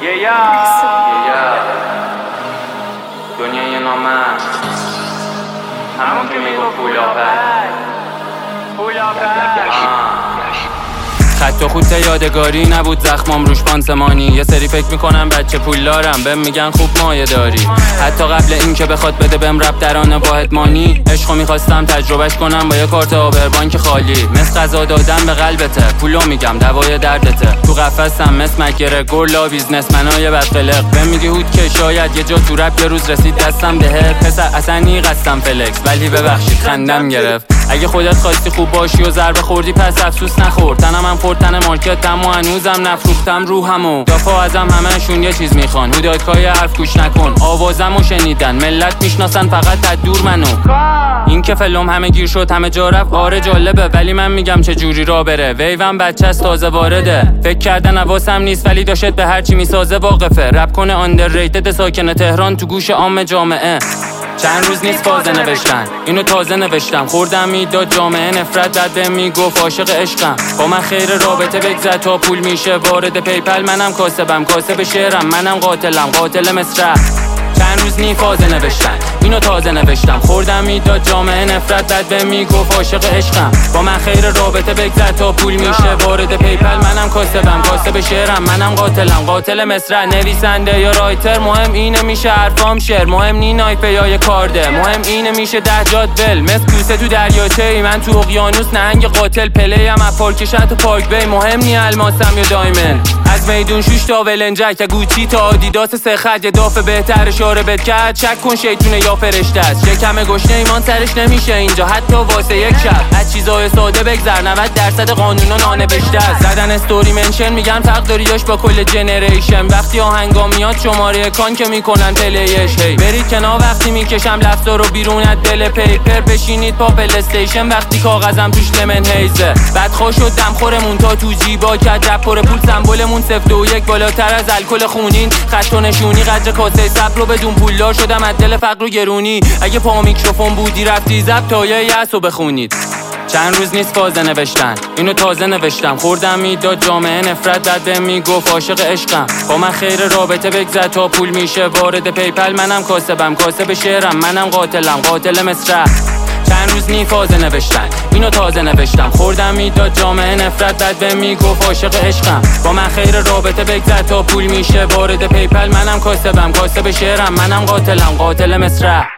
دنیای نامرد همون که میگو خط و خط یادگاری نبود، زخمام روش پانسمانی. یه سری فکر میکنم بچه پول دارم، بهم میگن خوب مایه داری. حتی قبل این که بخواد بده بهم رب درانه با ادمانی. عشقو میخواستم تجربهش کنم با یه کارت آبربانک خالی. مثل غذا دادن به قلبته، پولو میگم دوای دردته. تو قفسم مثل مگره گرلا بیزنسمنای بدقلق. بهم میگی هود که شاید یه جا تو رب یه روز رسید دستم دهه. پسر اصلا نیقستم فلکس ولی ببخشید خندم گرفت. اگه خودت خواستی خوب باشی و ضربه خوردی پس افسوس نخور. تنم هم خورد تن مارکتم و هنوزم نفروختم روحمو. دافا ازم همه‌شون یه چیز میخوان، هودایکای حرف گوش نکن. آوازمو شنیدن ملت میشناسن فقط از دور منو. این که فلم همه گیر شد همه جا رفت، آره جالبه ولی من میگم چه جوری را بره. ویوم بچه‌ست تازه وارده، فکر کردن حواسم نیست ولی داشت به هر چی میسازه واقفه. رپ کنه آندرریتد ساکن تهران تو گوش عام جامعه. چند روز نیست فازه نوشتن، اینو تازه نوشتم. خوردم میداد جامعه نفرت داد بهم میگفت عاشق عشقم. با من خیر رابطه بگذر تا پول میشه وارد پیپل. منم کاسبم کاسب شعرم، منم قاتلم قاتل مصرع. چند روز نی فازه نوشتن، اینو تازه نوشتم. خوردم میداد جامعه نفرت داد بهم میگفت عاشق عشقم. با من خیر رابطه بگذر تا پول میشه وارد پیپل. منم کاسبم کاسب شعرم، منم قاتلم قاتل مصرع. نویسنده یا رایتر مهم اینه میشه حرفام شعر. مهم نی نایپه یا یه کارده، مهم اینه میشه 10 جاد ول. مثل کوسه تو دریاچه ای، من تو اقیانوس نهنگ قاتل. پلیم از پارکشت و پارک بی. مهم نی الماسم یا دایمند. از میدون شوش تا ولنجک، تا گوچی تا آدیداس سه خط. یه دافه بهتر اشاره بد کرد، چک کن شیطونه یا فرشته است. شکم گشنه ایمان سرش نمیشه اینجا حتی واسه یک شب. از چیزای ساده بگذر، 90% قانونا نانوشته است. زدن استوری منشن میگن فرق داری داش با کل جنریشن. وقتی آهنگا میاد شماره کان که میکنن پلیش. هی برید کنار وقتی میکشم لفظا رو بیرون از دل پیپر. بشینید پا پل استیشن وقتی کاغذم توش لمن هیزه. بدخوا شد دمخورمون تا تو جیبا کرد رپ پر پول. سمبلمون 0 و 1 بالاتر از الکل خونین. خط و نشونی قدر کاسه صبر رو بدون پولدار شدم از دل فقر و گرونی. اگه پا میکروفون بودی رفتی ضبط تا یه یأسو بخونید. چند روز نیست فازه نوشتن، اینو تازه نوشتم. خوردم میداد جامعه نفرت داد بهم میگفت عاشق عشقم. با من خیر رابطه بگذر تا پول میشه وارد پیپل. منم کاسبم کاسب شعرم، منم قاتلم قاتل مصرع. چند روز نی فازه نوشتن، اینو تازه نوشتم. خوردم میداد جامعه نفرت داد بهم میگفت عاشق عشقم. با من خیر رابطه بگذر تا پول میشه وارد پیپل. منم کاسبم کاسب شعرم، منم قاتلم قاتل مصرع.